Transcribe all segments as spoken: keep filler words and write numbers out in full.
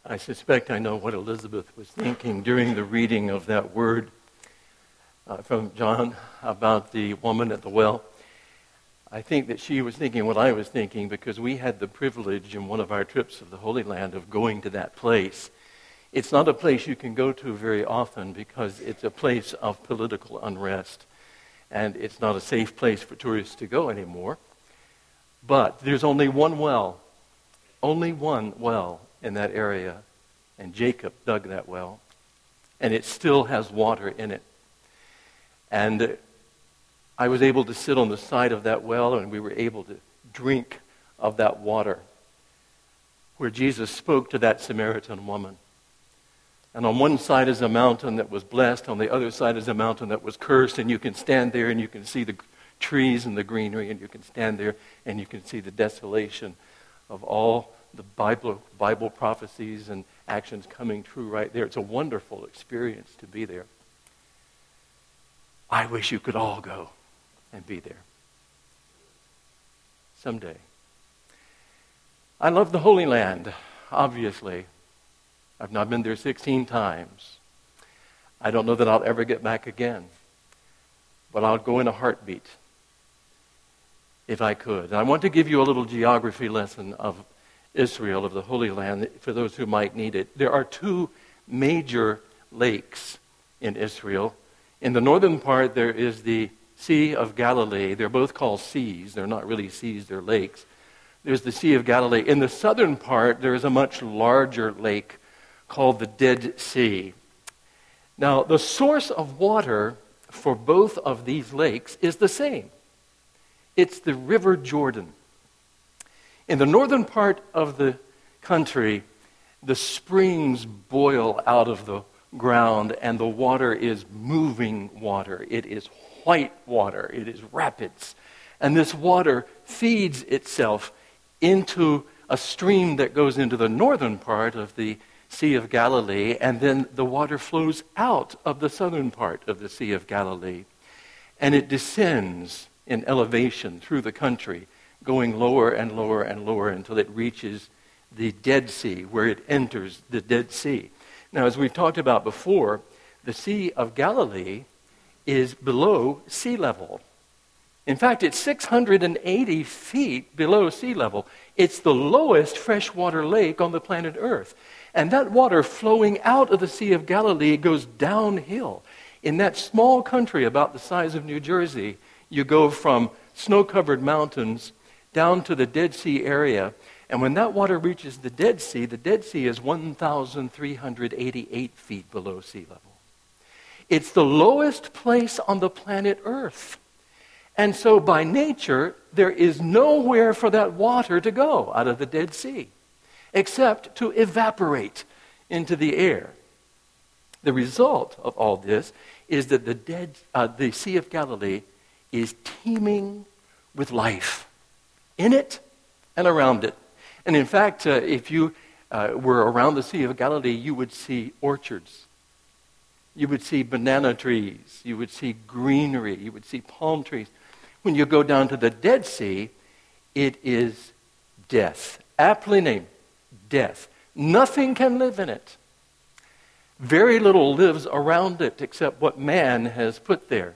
I suspect I know what Elizabeth was thinking during the reading of that word uh, from John about the woman at the well. I think that she was thinking what I was thinking, because we had the privilege in one of our trips of the Holy Land of going to that place. It's not a place you can go to very often because it's a place of political unrest, and it's not a safe place for tourists to go anymore. But there's only one well, only one well in that area, and Jacob dug that well, and it still has water in it. And I was able to sit on the side of that well, and we were able to drink of that water, where Jesus spoke to that Samaritan woman. And on one side is a mountain that was blessed, on the other side is a mountain that was cursed, and you can stand there and you can see the trees and the greenery, and you can stand there and you can see the desolation of all the Bible, Bible prophecies and actions coming true right there. It's a wonderful experience to be there. I wish you could all go and be there someday. I love the Holy Land, obviously. I've not been there sixteen times. I don't know that I'll ever get back again, but I'll go in a heartbeat if I could. And I want to give you a little geography lesson of Israel, of the Holy Land, for those who might need it. There are two major lakes in Israel. In the northern part, there is the Sea of Galilee. They're both called seas. They're not really seas, they're lakes. There's the Sea of Galilee. In the southern part, there is a much larger lake called the Dead Sea. Now, the source of water for both of these lakes is the same. It's the River Jordan. In the northern part of the country, the springs boil out of the ground, and the water is moving water. It is white water. It is rapids. And this water feeds itself into a stream that goes into the northern part of the Sea of Galilee, and then the water flows out of the southern part of the Sea of Galilee. And it descends in elevation through the country, going lower and lower and lower until it reaches the Dead Sea, where it enters the Dead Sea. Now, as we've talked about before, the Sea of Galilee is below sea level. In fact, it's six hundred eighty feet below sea level. It's the lowest freshwater lake on the planet Earth. And that water flowing out of the Sea of Galilee goes downhill. In that small country about the size of New Jersey, you go from snow-covered mountains down to the Dead Sea area. And when that water reaches the Dead Sea, the Dead Sea is one thousand three hundred eighty-eight feet below sea level. It's the lowest place on the planet Earth. And so by nature, there is nowhere for that water to go out of the Dead Sea, except to evaporate into the air. The result of all this is that the, dead, uh, the Sea of Galilee is teeming with life in it and around it. And in fact, uh, if you uh, were around the Sea of Galilee, you would see orchards. You would see banana trees. You would see greenery. You would see palm trees. When you go down to the Dead Sea, it is death. Aptly named, death. Nothing can live in it. Very little lives around it except what man has put there.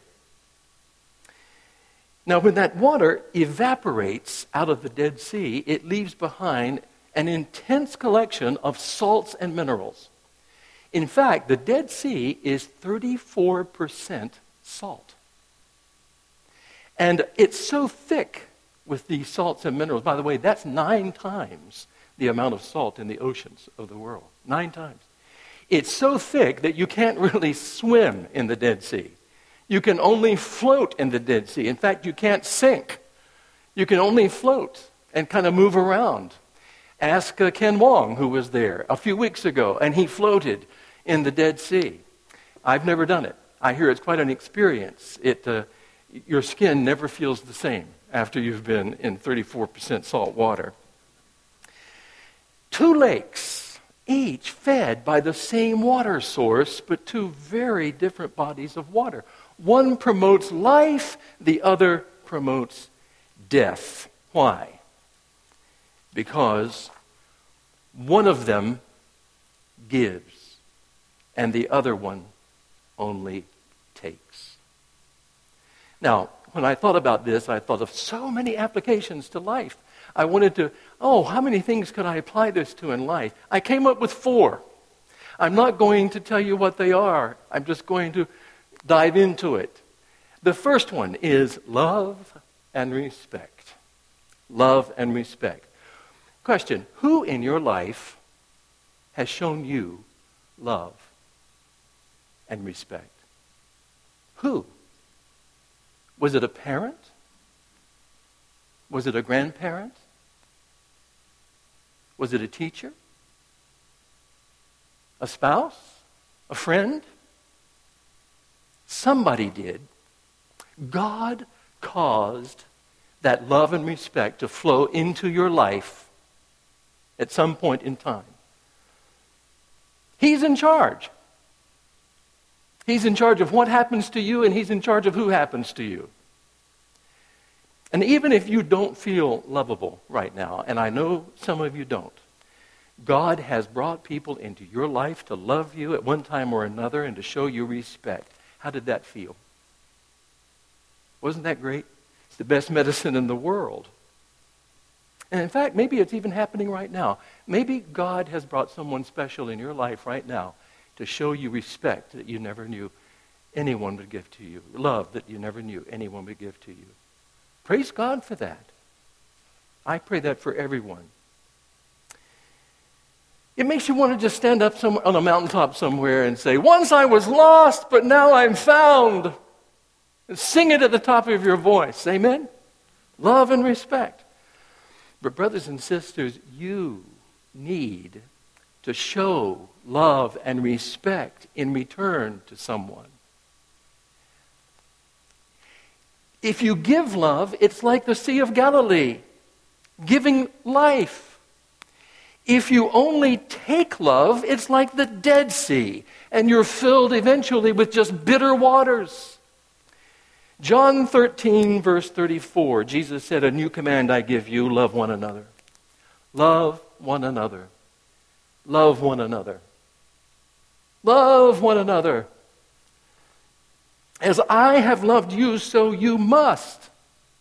Now, when that water evaporates out of the Dead Sea, it leaves behind an intense collection of salts and minerals. In fact, the Dead Sea is thirty-four percent salt. And it's so thick with these salts and minerals. By the way, that's nine times the amount of salt in the oceans of the world. Nine times. It's so thick that you can't really swim in the Dead Sea. You can only float in the Dead Sea. In fact, you can't sink. You can only float and kind of move around. Ask uh, Ken Wong, who was there a few weeks ago, and he floated in the Dead Sea. I've never done it. I hear it's quite an experience. It, uh, your skin never feels the same after you've been in thirty-four percent salt water. Two lakes, each fed by the same water source, but two very different bodies of water. One promotes life, the other promotes death. Why? Because one of them gives, and the other one only takes. Now, when I thought about this, I thought of so many applications to life. I wanted to, oh, how many things could I apply this to in life? I came up with four. I'm not going to tell you what they are. I'm just going to dive into it. The first one is love and respect. Love and respect. Question, who in your life has shown you love and respect? Who? Was it a parent? Was it a grandparent? Was it a teacher? A spouse? A friend? Somebody did. God caused that love and respect to flow into your life at some point in time. He's in charge. He's in charge of what happens to you, and he's in charge of who happens to you. And even if you don't feel lovable right now, and I know some of you don't, God has brought people into your life to love you at one time or another and to show you respect. How did that feel? Wasn't that great? It's the best medicine in the world. And in fact, maybe it's even happening right now. Maybe God has brought someone special in your life right now to show you respect that you never knew anyone would give to you. Love that you never knew anyone would give to you. Praise God for that. I pray that for everyone. It makes you want to just stand up some, on a mountaintop somewhere and say, once I was lost, but now I'm found. And sing it at the top of your voice. Amen? Love and respect. But brothers and sisters, you need to show love and respect in return to someone. If you give love, it's like the Sea of Galilee, giving life. If you only take love, it's like the Dead Sea, and you're filled eventually with just bitter waters. John thirteen, verse thirty-four, Jesus said, a new command I give you, love one another. Love one another. Love one another. Love one another. As I have loved you, so you must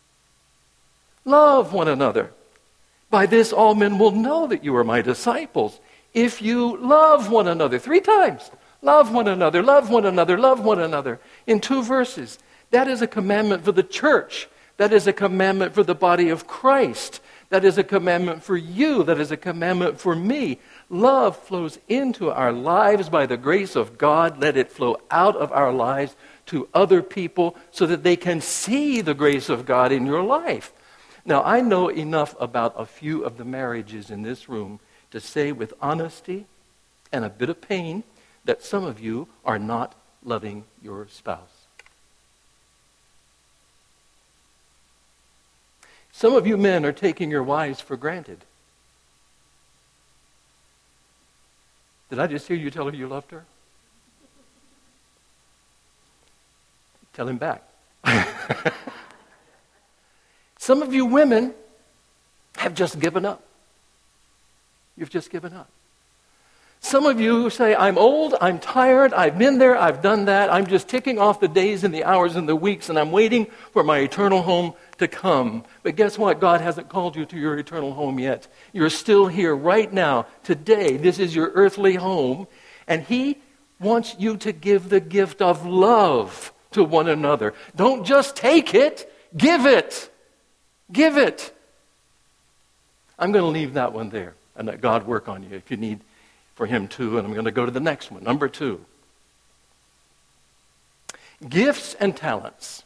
love one another. By this all men will know that you are my disciples, if you love one another. Three times. Love one another, love one another, love one another. In two verses. That is a commandment for the church. That is a commandment for the body of Christ. That is a commandment for you. That is a commandment for me. Love flows into our lives by the grace of God. Let it flow out of our lives to other people so that they can see the grace of God in your life. Now, I know enough about a few of the marriages in this room to say with honesty and a bit of pain that some of you are not loving your spouse. Some of you men are taking your wives for granted. Did I just hear you tell her you loved her? Tell him back. Some of you women have just given up. You've just given up. Some of you say, I'm old, I'm tired, I've been there, I've done that, I'm just ticking off the days and the hours and the weeks, and I'm waiting for my eternal home to come. But guess what? God hasn't called you to your eternal home yet. You're still here right now, today. This is your earthly home, and He wants you to give the gift of love to one another. Don't just take it, give it. Give it. I'm going to leave that one there and let God work on you if you need for Him to. And I'm going to go to the next one. Number two. Gifts and talents.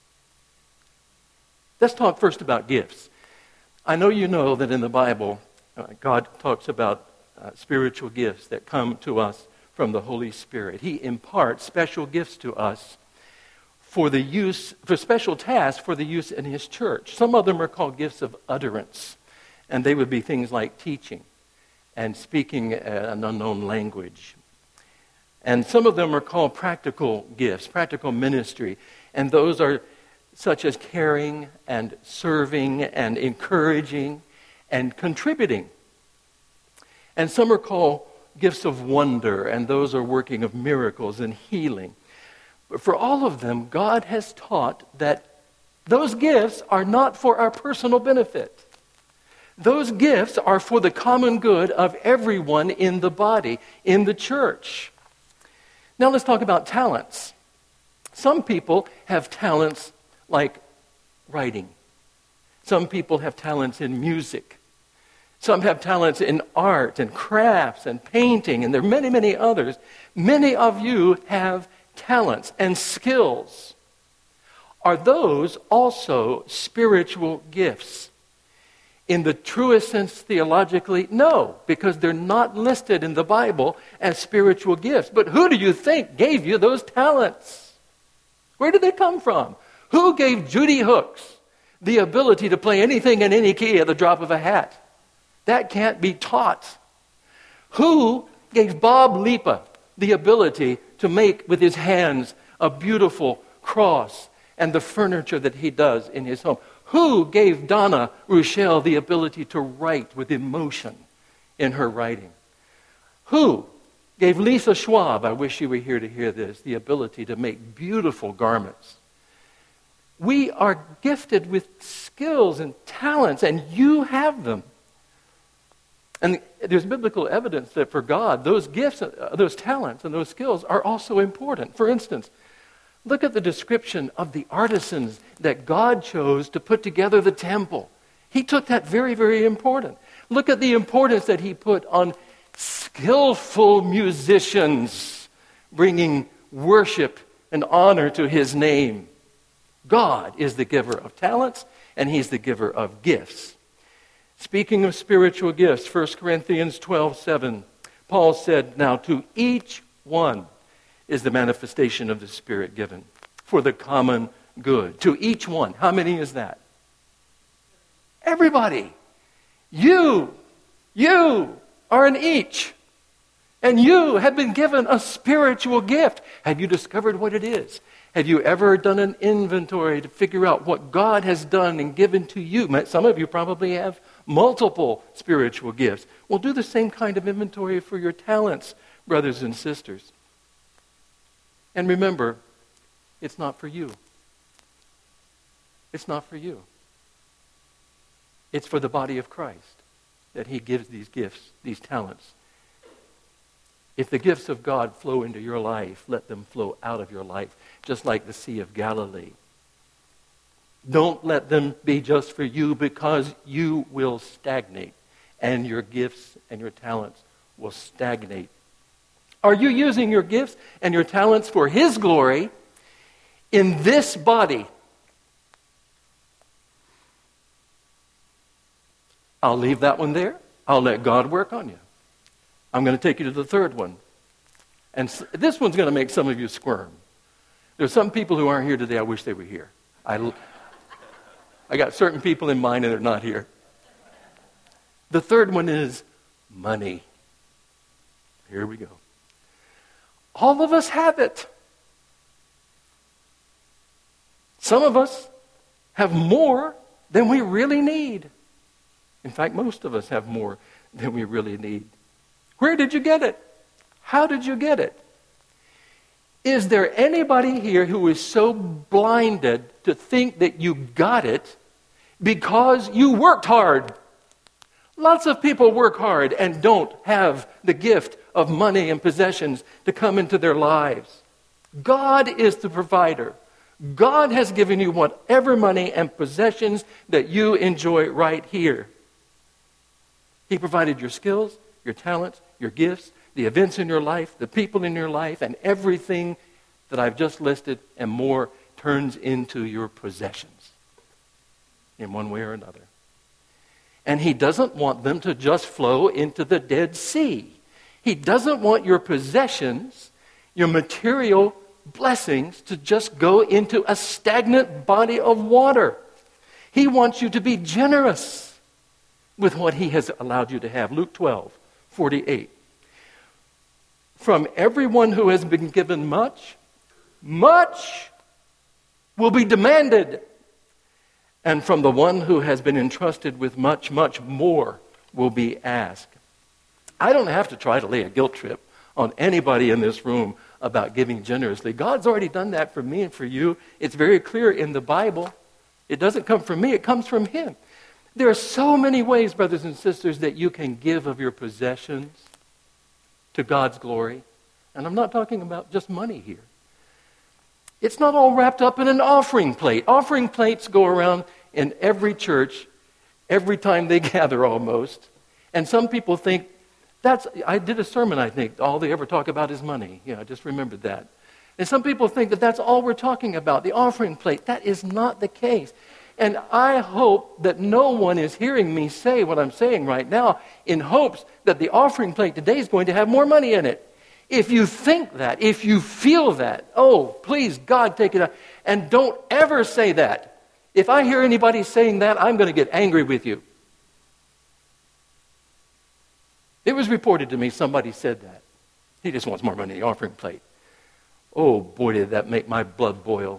Let's talk first about gifts. I know you know that in the Bible, uh, God talks about uh, spiritual gifts that come to us from the Holy Spirit. He imparts special gifts to us for the use, for special tasks for the use in His church. Some of them are called gifts of utterance, and they would be things like teaching and speaking an unknown language. And some of them are called practical gifts, practical ministry, and those are such as caring and serving and encouraging and contributing. And some are called gifts of wonder, and those are working of miracles and healing. But for all of them, God has taught that those gifts are not for our personal benefit. Those gifts are for the common good of everyone in the body, in the church. Now let's talk about talents. Some people have talents like writing. Some people have talents in music. Some have talents in art and crafts and painting, and there are many, many others. Many of you have talents and skills. Are those also spiritual gifts? In the truest sense, theologically, no, because they're not listed in the Bible as spiritual gifts. But who do you think gave you those talents? Where did they come from? Who gave Judy Hooks the ability to play anything in any key at the drop of a hat? That can't be taught. Who gave Bob Lipa the ability to make with his hands a beautiful cross and the furniture that he does in his home? Who gave Donna Rochelle the ability to write with emotion in her writing? Who gave Lisa Schwab, I wish you were here to hear this, the ability to make beautiful garments? We are gifted with skills and talents, and you have them. And there's biblical evidence that for God, those gifts, those talents, and those skills are also important. For instance, look at the description of the artisans that God chose to put together the temple. He took that very, very important. Look at the importance that he put on skillful musicians bringing worship and honor to his name. God is the giver of talents, and he's the giver of gifts. Speaking of spiritual gifts, First Corinthians twelve seven, Paul said, "Now to each one is the manifestation of the Spirit given for the common good." To each one. How many is that? Everybody. You, you are an each. And you have been given a spiritual gift. Have you discovered what it is? Have you ever done an inventory to figure out what God has done and given to you? Some of you probably have multiple spiritual gifts. Well, do the same kind of inventory for your talents, brothers and sisters. And remember, it's not for you. It's not for you. It's for the body of Christ that he gives these gifts, these talents. If the gifts of God flow into your life, let them flow out of your life, just like the Sea of Galilee. Don't let them be just for you, because you will stagnate, and your gifts and your talents will stagnate. Are you using your gifts and your talents for his glory in this body? I'll leave that one there. I'll let God work on you. I'm going to take you to the third one. And this one's going to make some of you squirm. There's some people who aren't here today. I wish they were here. I, I got certain people in mind and they're not here. The third one is money. Here we go. All of us have it. Some of us have more than we really need. In fact, most of us have more than we really need. Where did you get it? How did you get it? Is there anybody here who is so blinded to think that you got it because you worked hard? Lots of people work hard and don't have the gift of money and possessions to come into their lives. God is the provider. God has given you whatever money and possessions that you enjoy right here. He provided your skills, your talents, your gifts, the events in your life, the people in your life, and everything that I've just listed and more turns into your possessions in one way or another. And he doesn't want them to just flow into the Dead Sea. He doesn't want your possessions, your material blessings, to just go into a stagnant body of water. He wants you to be generous with what he has allowed you to have. Luke twelve forty-eight. From everyone who has been given much, much will be demanded. And from the one who has been entrusted with much, much more will be asked. I don't have to try to lay a guilt trip on anybody in this room about giving generously. God's already done that for me and for you. It's very clear in the Bible. It doesn't come from me, it comes from Him. There are so many ways, brothers and sisters, that you can give of your possessions to God's glory. And I'm not talking about just money here. It's not all wrapped up in an offering plate. Offering plates go around in every church every time they gather almost. And some people think, that's, I did a sermon, I think, all they ever talk about is money. Yeah, I just remembered that. And some people think that that's all we're talking about, the offering plate. That is not the case. And I hope that no one is hearing me say what I'm saying right now in hopes that the offering plate today is going to have more money in it. If you think that, if you feel that, oh, please, God, take it out. And don't ever say that. If I hear anybody saying that, I'm going to get angry with you. It was reported to me, somebody said that. He just wants more money in the offering plate. Oh, boy, did that make my blood boil.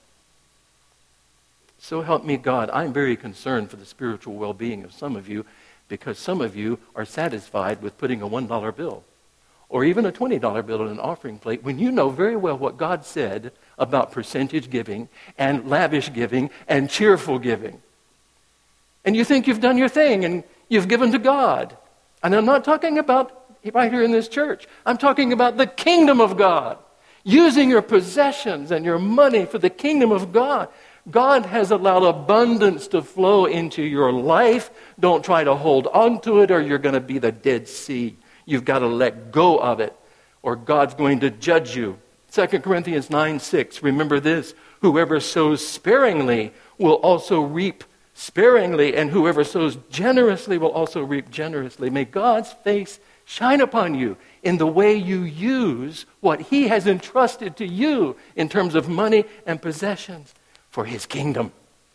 So help me God, I'm very concerned for the spiritual well-being of some of you because some of you are satisfied with putting a one dollar bill or even a twenty dollar bill in an offering plate when you know very well what God said about percentage giving and lavish giving and cheerful giving. And you think you've done your thing and you've given to God. And I'm not talking about right here in this church. I'm talking about the kingdom of God. Using your possessions and your money for the kingdom of God. God has allowed abundance to flow into your life. Don't try to hold on to it or you're going to be the Dead Sea. You've got to let go of it or God's going to judge you. Second Corinthians nine six, remember this, whoever sows sparingly will also reap sparingly, and whoever sows generously will also reap generously. May God's face shine upon you in the way you use what He has entrusted to you in terms of money and possessions for His kingdom.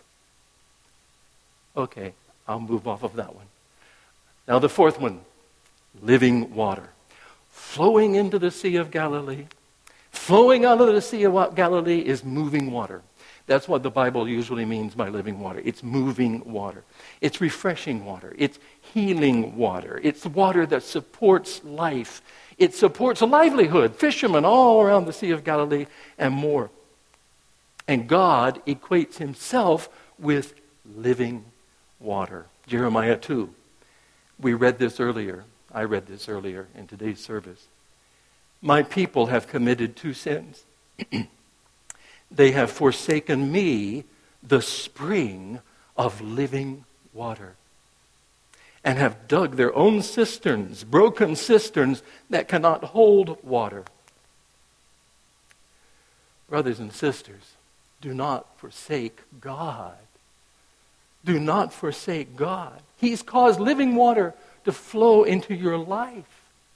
Okay, I'll move off of that one. Now the fourth one, living water. Flowing into the Sea of Galilee. Flowing out of the Sea of Galilee is moving water. That's what the Bible usually means by living water. It's moving water. It's refreshing water. It's healing water. It's water that supports life. It supports a livelihood. Fishermen all around the Sea of Galilee and more. And God equates Himself with living water. Jeremiah two. We read this earlier. I read this earlier in today's service. My people have committed two sins. They have forsaken me, the spring of living water, and have dug their own cisterns, broken cisterns that cannot hold water. Brothers and sisters, do not forsake God. Do not forsake God. He's caused living water to flow into your life.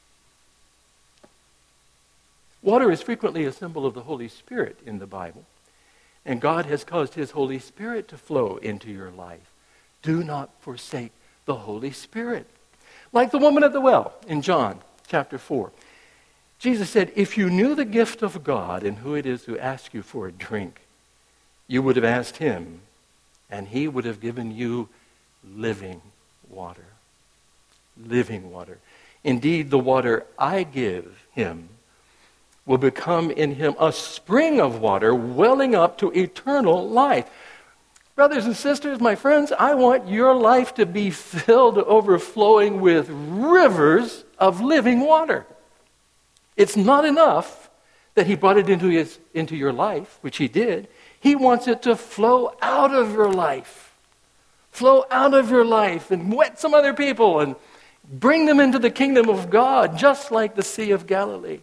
Water is frequently a symbol of the Holy Spirit in the Bible. And God has caused His Holy Spirit to flow into your life. Do not forsake the Holy Spirit. Like the woman at the well in John chapter four. Jesus said, if you knew the gift of God and who it is who asks you for a drink, you would have asked Him, and He would have given you living water. Living water. Indeed, the water I give Him will become in him a spring of water welling up to eternal life. Brothers and sisters, my friends, I want your life to be filled, overflowing with rivers of living water. It's not enough that He brought it into his, into your life, which He did. He wants it to flow out of your life. Flow out of your life and wet some other people and bring them into the kingdom of God, just like the Sea of Galilee.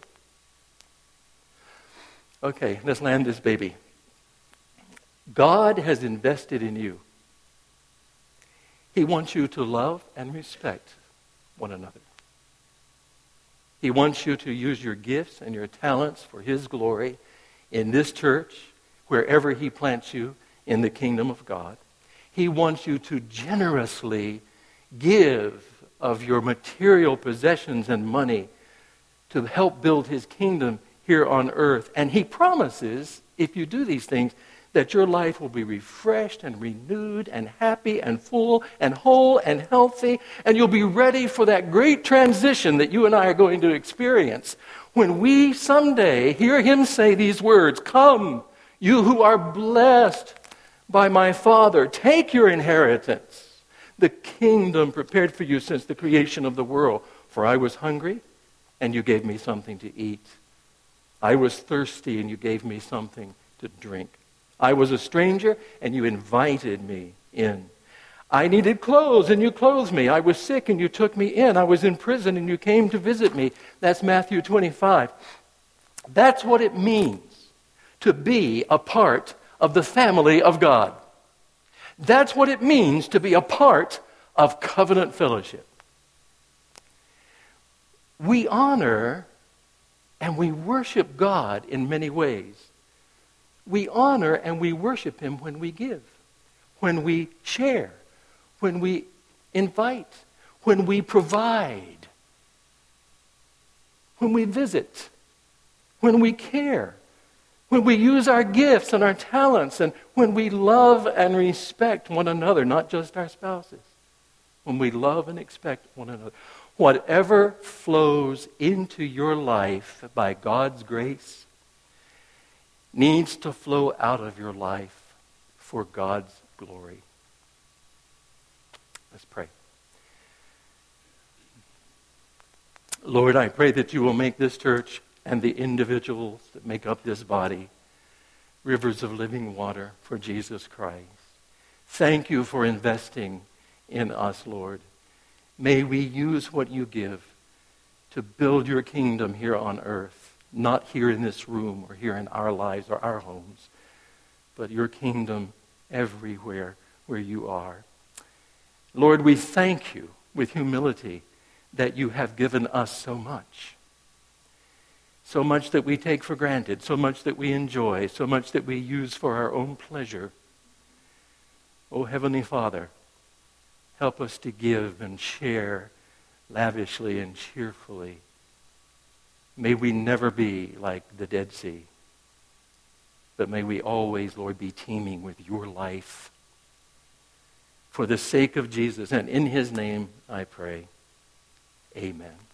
Okay, let's land this baby. God has invested in you. He wants you to love and respect one another. He wants you to use your gifts and your talents for His glory in this church, wherever He plants you in the kingdom of God. He wants you to generously give of your material possessions and money to help build His kingdom here on earth. And He promises, if you do these things, that your life will be refreshed and renewed and happy and full and whole and healthy, and you'll be ready for that great transition that you and I are going to experience when we someday hear him say these words, "Come, you who are blessed by my Father, take your inheritance, the kingdom prepared for you since the creation of the world. For I was hungry, and you gave me something to eat. I was thirsty, and you gave me something to drink. I was a stranger, and you invited me in. I needed clothes, and you clothed me. I was sick, and you took me in. I was in prison, and you came to visit me." That's Matthew twenty-five. That's what it means to be a part of the family of God. That's what it means to be a part of covenant fellowship. We honor and we worship God in many ways. We honor and we worship him when we give, when we share, when we invite, when we provide, when we visit, when we care, when we use our gifts and our talents, and when we love and respect one another, not just our spouses. When we love and expect one another. Whatever flows into your life by God's grace needs to flow out of your life for God's glory. Let's pray. Lord, I pray that you will make this church and the individuals that make up this body rivers of living water for Jesus Christ. Thank you for investing in us, Lord. May we use what you give to build your kingdom here on earth, not here in this room or here in our lives or our homes, but your kingdom everywhere where you are. Lord, we thank you with humility that you have given us so much. So much that we take for granted, so much that we enjoy, so much that we use for our own pleasure. Oh, Heavenly Father, help us to give and share lavishly and cheerfully. May we never be like the Dead Sea, but may we always, Lord, be teeming with your life. For the sake of Jesus, and in his name I pray, amen.